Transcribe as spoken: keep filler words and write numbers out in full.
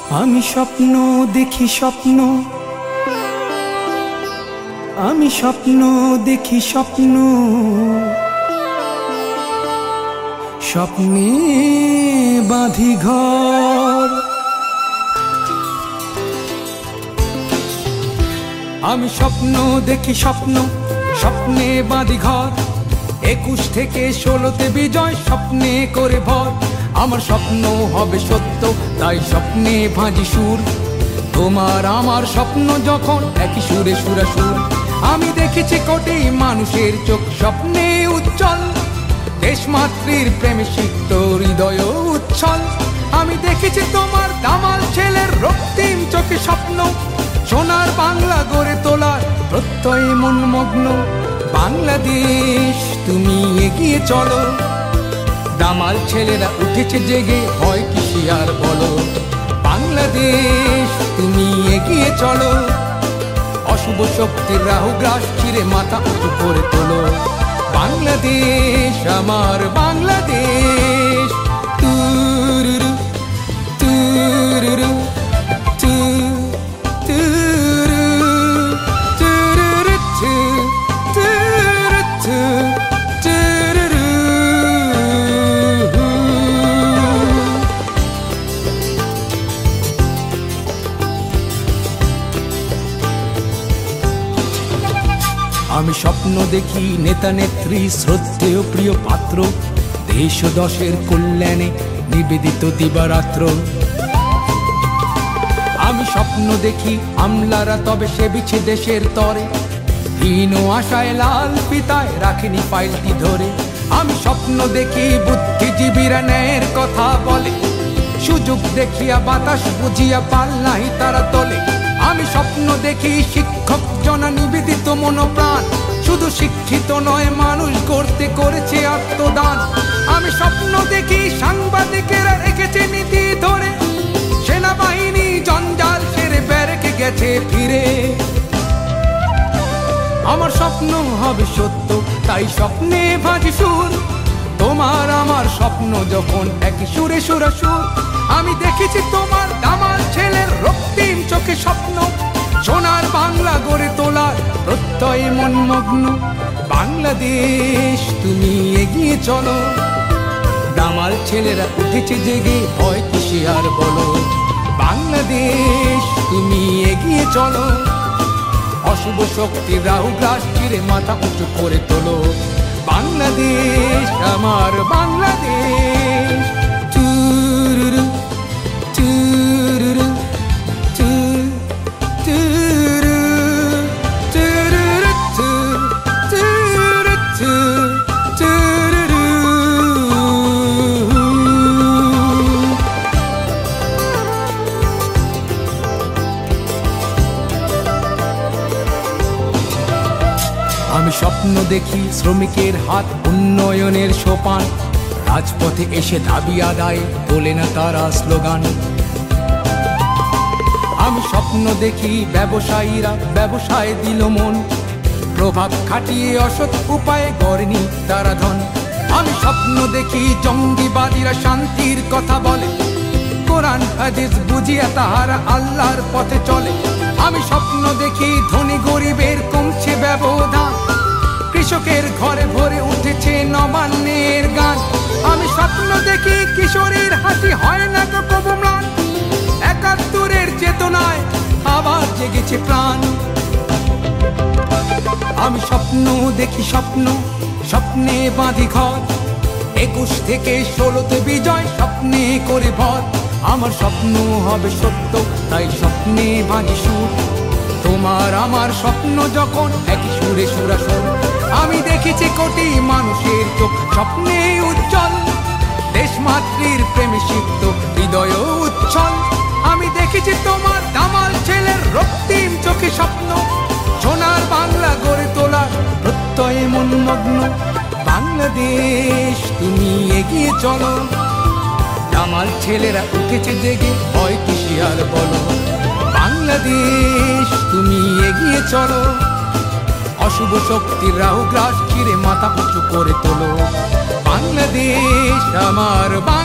আমি স্বপ্ন দেখি স্বপ্ন, আমি স্বপ্ন দেখি স্বপ্ন, স্বপ্নে বাঁধি ঘর। আমি স্বপ্ন দেখি স্বপ্ন, স্বপ্নে বাঁধি ঘর। একুশ থেকে ষোলোতে বিজয় স্বপ্নে করে ভর। আমার স্বপ্ন হবে সত্য, তাই স্বপ্নে ভাঁজি সুর। তোমার আমার স্বপ্ন যখন একই সুরে সুরাসুর। আমি দেখেছি কোটি মানুষের চোখ স্বপ্নে উজ্জ্বল, দেশমাতৃর প্রেমে সিক্ত হৃদয় উচ্ছল। আমি দেখেছি তোমার দামাল ছেলের রক্তিম চোখে স্বপ্ন, সোনার বাংলা গড়ে তোলার প্রত্যয় মনমগ্ন। বাংলাদেশ তুমি এগিয়ে চলো, দামাল ছেলেরা উঠেছে জেগে, হয় কি আর বলো। বাংলাদেশ তুমি এগিয়ে চলো, অশুভ শক্তির রাহু গ্রাস চিরে মাথা উঁচু করে তোলো। বাংলাদেশ আমার বাংলাদেশ, তুরুরু তুরুরু তু তুরু তুরুরু তু তুরু তু তুরুরু। আমি স্বপ্ন দেখি নেতা নেত্রী শ্রদ্ধেয় প্রিয় পাত্র, দেশ ও দশের কল্যাণে নিবেদিত দিবারাত্র। আমি স্বপ্ন দেখি আমলারা তবে সেবিছে দেশের তরে, হীন আশায় লাল পিতায় রাখেনি ফাইলটি ধরে। আমি স্বপ্ন দেখি বুদ্ধিজীবীরা ন্যায়ের কথা বলে, সুযোগ দেখিয়া বাতাস বুঝিয়া পাল্লাহি তারা তোলে। আমি স্বপ্ন দেখি শিক্ষক জনা নিবেদিত মনোপ্রাণ, শুধু শিক্ষিত নয় মানুষ গড়তে করেছে আত্মদান। আমি স্বপ্ন দেখি সাংবাদিকেরা রেখেছে নীতি ধরে, সেনাবাহিনী জঞ্জাল সেরে ব্যারেকে গেছে ফিরে। আমার স্বপ্ন হবে সত্য, তাই স্বপ্নে ভাজি সুর। তোমার আমার স্বপ্ন যখন একই সুরে সুরাসুর। আমি দেখেছি তোমার দামাল ছেলের রক্তিম চোখে স্বপ্ন, সোনার বাংলা গড়ে তোলার প্রত্যয় মনমগ্ন। বাংলাদেশ তুমি এগিয়ে চলো, দামাল ছেলেরা উঠেছে জেগে, হয় কি আর বলো। বাংলাদেশ তুমি এগিয়ে চলো, অশুভ শক্তির রাহু গ্রাস চিরে মাথা উঁচু করে তোলো। বাংলাদেশ আমার বাংলাদেশ, তুরুরু তুরুরু তু তুরু তুরুরু তু তুরু তু তুরুরু। আমি স্বপ্ন দেখি শ্রমিকের হাত উন্নয়নের সোপান, রাজপথে এসে দাবি আদায় তোলে না তারা স্লোগান। আমি স্বপ্ন দেখি ব্যবসায়ীরা ব্যবসায় দিল মন, প্রভাব খাটিয়ে অসৎ উপায়ে গড়েনি তারা ধন। আমি স্বপ্ন দেখি জঙ্গিবাদীরা শান্তির কথা বলে, কোরআন হাদিস বুঝিয়া তাহারা আল্লাহর পথে চলে। আমি স্বপ্ন দেখি ধনী গরিবের কমছে ব্যবধান, কৃষকের ঘরে ভরে উঠেছে নবান্নের গান। আমি স্বপ্ন দেখি কিশোরীর হাসি হয় না তো কবু ম্লান, একাত্তরের চেতনায় আবার জেগেছে প্রাণ। আমি স্বপ্ন দেখি স্বপ্ন, স্বপ্নে বাঁধি ঘর। একুশ থেকে ষোলোতে বিজয় স্বপ্নে করে ভর। আমার স্বপ্ন হবে সত্য, তাই স্বপ্নে বাঁধি সুর। তোমার আমার স্বপ্ন যখন একই সুরে সুরাসুর। আমি দেখেছি কোটি মানুষের চোখ স্বপ্নে উজ্জ্বল, দেশমাতৃর প্রেমে সিক্ত হৃদয় উচ্ছল। আমি দেখেছি তোমার দামাল ছেলের রক্তিম চোখে স্বপ্ন, সোনার বাংলা গড়ে তোলার প্রত্যয় মনমগ্ন। বাংলাদেশ তুমি এগিয়ে চলো, দামাল ছেলেরা উঠেছে জেগে, হয় কি আর বলো। বাংলাদেশ তুমি এগিয়ে চলো, অশুভ শক্তির রাহু গ্রাস চিরে মাথা উঁচু করে তোলো। বাংলাদেশ আমার।